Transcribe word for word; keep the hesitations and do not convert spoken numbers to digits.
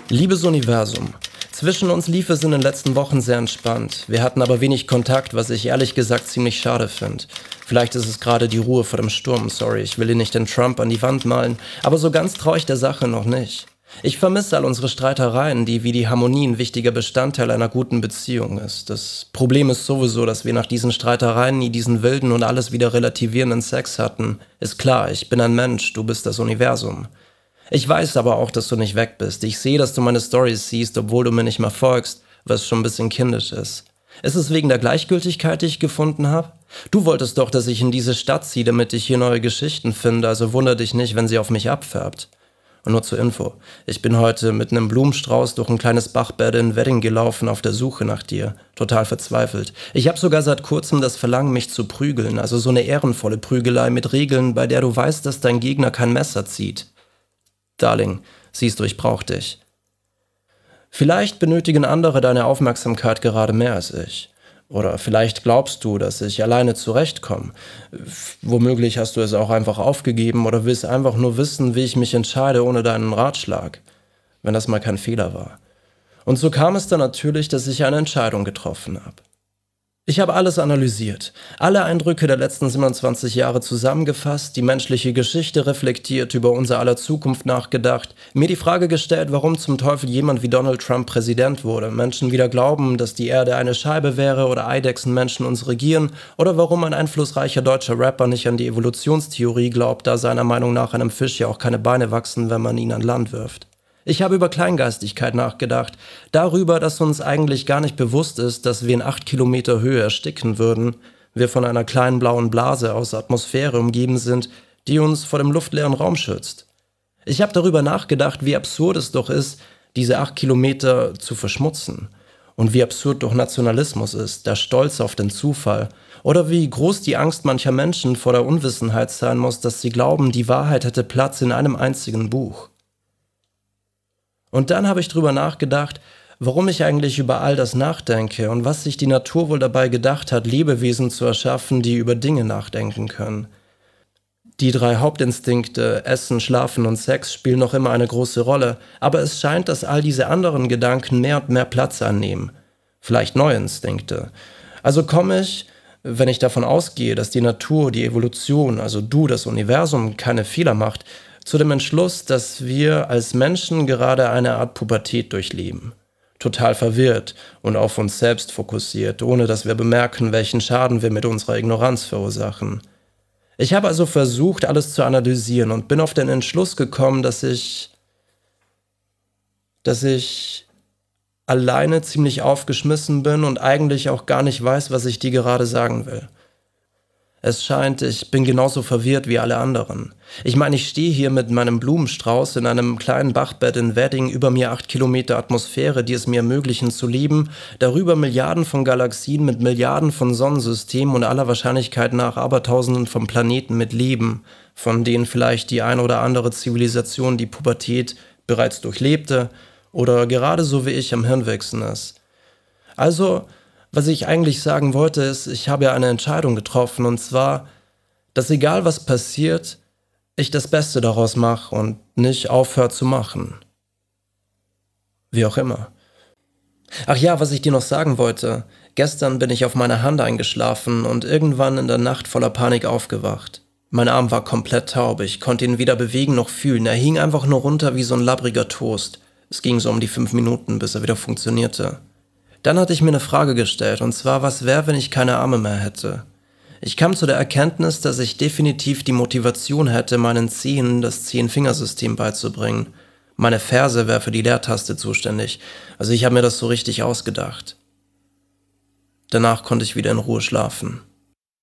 Liebes Universum, zwischen uns lief es in den letzten Wochen sehr entspannt. Wir hatten aber wenig Kontakt, was ich ehrlich gesagt ziemlich schade finde. Vielleicht ist es gerade die Ruhe vor dem Sturm, sorry, ich will hier nicht den Trump an die Wand malen, aber so ganz traue ich der Sache noch nicht. Ich vermisse all unsere Streitereien, die wie die Harmonie ein wichtiger Bestandteil einer guten Beziehung ist. Das Problem ist sowieso, dass wir nach diesen Streitereien nie diesen wilden und alles wieder relativierenden Sex hatten. Ist klar, ich bin ein Mensch, du bist das Universum. Ich weiß aber auch, dass du nicht weg bist. Ich sehe, dass du meine Storys siehst, obwohl du mir nicht mehr folgst, was schon ein bisschen kindisch ist. Ist es wegen der Gleichgültigkeit, die ich gefunden habe? Du wolltest doch, dass ich in diese Stadt ziehe, damit ich hier neue Geschichten finde, also wundere dich nicht, wenn sie auf mich abfärbt. Und nur zur Info, ich bin heute mit einem Blumenstrauß durch ein kleines Bachbett in Wedding gelaufen auf der Suche nach dir. Total verzweifelt. Ich habe sogar seit kurzem das Verlangen, mich zu prügeln, also so eine ehrenvolle Prügelei mit Regeln, bei der du weißt, dass dein Gegner kein Messer zieht. Darling, siehst du, ich brauch dich. Vielleicht benötigen andere deine Aufmerksamkeit gerade mehr als ich. Oder vielleicht glaubst du, dass ich alleine zurechtkomme. Womöglich hast du es auch einfach aufgegeben oder willst einfach nur wissen, wie ich mich entscheide ohne deinen Ratschlag. Wenn das mal kein Fehler war. Und so kam es dann natürlich, dass ich eine Entscheidung getroffen habe. Ich habe alles analysiert, alle Eindrücke der letzten siebenundzwanzig Jahre zusammengefasst, die menschliche Geschichte reflektiert, über unser aller Zukunft nachgedacht, mir die Frage gestellt, warum zum Teufel jemand wie Donald Trump Präsident wurde, Menschen wieder glauben, dass die Erde eine Scheibe wäre oder Eidechsenmenschen uns regieren, oder warum ein einflussreicher deutscher Rapper nicht an die Evolutionstheorie glaubt, da seiner Meinung nach einem Fisch ja auch keine Beine wachsen, wenn man ihn an Land wirft. Ich habe über Kleingeistigkeit nachgedacht, darüber, dass uns eigentlich gar nicht bewusst ist, dass wir in acht Kilometer Höhe ersticken würden, wir von einer kleinen blauen Blase aus Atmosphäre umgeben sind, die uns vor dem luftleeren Raum schützt. Ich habe darüber nachgedacht, wie absurd es doch ist, diese acht Kilometer zu verschmutzen. Und wie absurd doch Nationalismus ist, der Stolz auf den Zufall. Oder wie groß die Angst mancher Menschen vor der Unwissenheit sein muss, dass sie glauben, die Wahrheit hätte Platz in einem einzigen Buch. Und dann habe ich drüber nachgedacht, warum ich eigentlich über all das nachdenke und was sich die Natur wohl dabei gedacht hat, Lebewesen zu erschaffen, die über Dinge nachdenken können. Die drei Hauptinstinkte, Essen, Schlafen und Sex, spielen noch immer eine große Rolle, aber es scheint, dass all diese anderen Gedanken mehr und mehr Platz annehmen. Vielleicht neue Instinkte. Also komme ich, wenn ich davon ausgehe, dass die Natur, die Evolution, also du, das Universum, keine Fehler macht, zu dem Entschluss, dass wir als Menschen gerade eine Art Pubertät durchleben. Total verwirrt und auf uns selbst fokussiert, ohne dass wir bemerken, welchen Schaden wir mit unserer Ignoranz verursachen. Ich habe also versucht, alles zu analysieren und bin auf den Entschluss gekommen, dass ich, dass ich alleine ziemlich aufgeschmissen bin und eigentlich auch gar nicht weiß, was ich dir gerade sagen will. Es scheint, ich bin genauso verwirrt wie alle anderen. Ich meine, ich stehe hier mit meinem Blumenstrauß in einem kleinen Bachbett in Wedding, über mir acht Kilometer Atmosphäre, die es mir ermöglichen zu leben, darüber Milliarden von Galaxien mit Milliarden von Sonnensystemen und aller Wahrscheinlichkeit nach Abertausenden von Planeten mit Leben, von denen vielleicht die ein oder andere Zivilisation die Pubertät bereits durchlebte oder gerade so wie ich am Hirnwachsen ist. Also, was ich eigentlich sagen wollte, ist, ich habe ja eine Entscheidung getroffen, und zwar, dass egal was passiert, ich das Beste daraus mache und nicht aufhöre zu machen. Wie auch immer. Ach ja, was ich dir noch sagen wollte, gestern bin ich auf meiner Hand eingeschlafen und irgendwann in der Nacht voller Panik aufgewacht. Mein Arm war komplett taub, ich konnte ihn weder bewegen noch fühlen, er hing einfach nur runter wie so ein labbriger Toast. Es ging so um die fünf Minuten, bis er wieder funktionierte. Dann hatte ich mir eine Frage gestellt, und zwar, was wäre, wenn ich keine Arme mehr hätte? Ich kam zu der Erkenntnis, dass ich definitiv die Motivation hätte, meinen Zehen das Zehn-Fingersystem beizubringen. Meine Ferse wäre für die Leertaste zuständig, also ich habe mir das so richtig ausgedacht. Danach konnte ich wieder in Ruhe schlafen.